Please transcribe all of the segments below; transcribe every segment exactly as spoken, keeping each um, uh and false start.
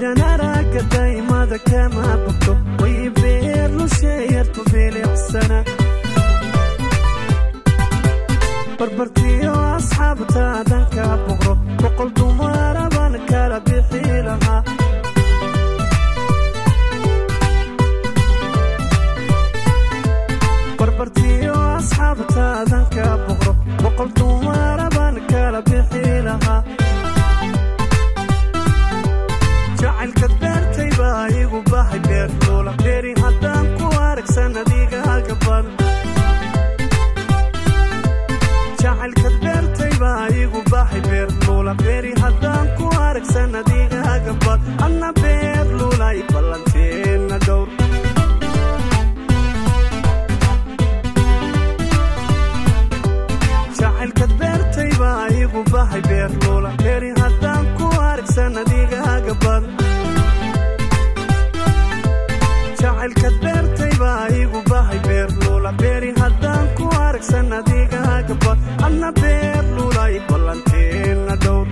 markan araga daymada kama bogto way beerlu sheeyartu bilicsana barbartiyo asxaabtaadan ka boqro boqol dumara baan kala bixi lahaa barbartiyo asxaabtaadan ka boqro boqol dumara baan kala bixi lahaa jacaylka beertay baa igu bahay beer loola beeri haddaan ku arag sanadiigaaga badan jacaylka beertay baa igu bahay beer loola beeri haddaan ku arag sanadiigaaga badan anna beer loola i ballanteena dhowr jacaylka beertay baa igu bahay beer loola beeri haddaan ku arag sanadiigaaga badan jacaylka beertay baa igu bahay beer loola beeri haddaan ku arag sanadiigaaga badan anna beer loola i ballanteena dhowr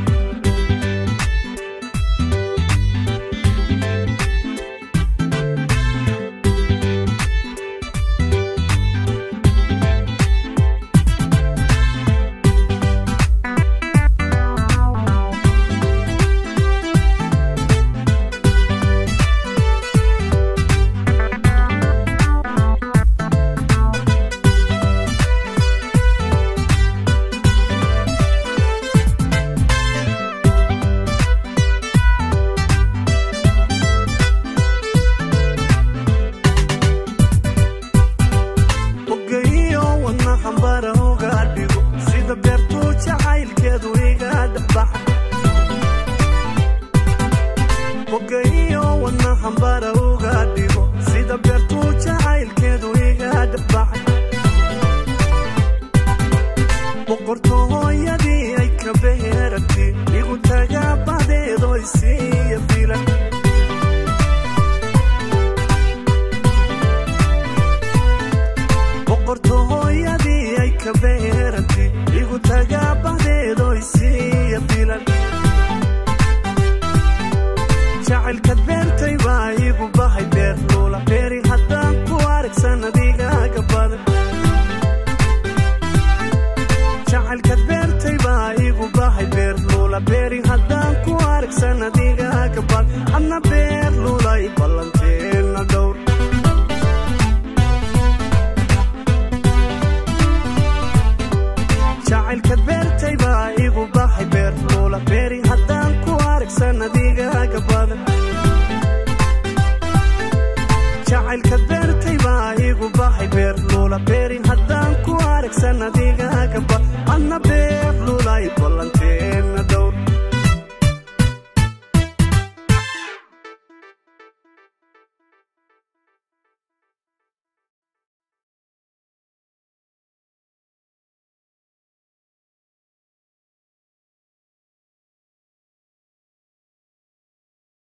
jacaylka beertay baa igu bahay beer loola beeri haddaan ku arag sanadiigaaga badan jacaylka beertay baa igu bahay beer loola beeri haddaan ku arag sanadiigaaga badan anna beer loola i ballanteena dhowr jacaylka beertay baa igu bahay beer loola beeri haddaan ku arag sanadiigaaga badan jacaylka beertay baa igu bahay beer loola beeri haddaan ku arag sanadiigaaga badan anna beer loola i ballanteena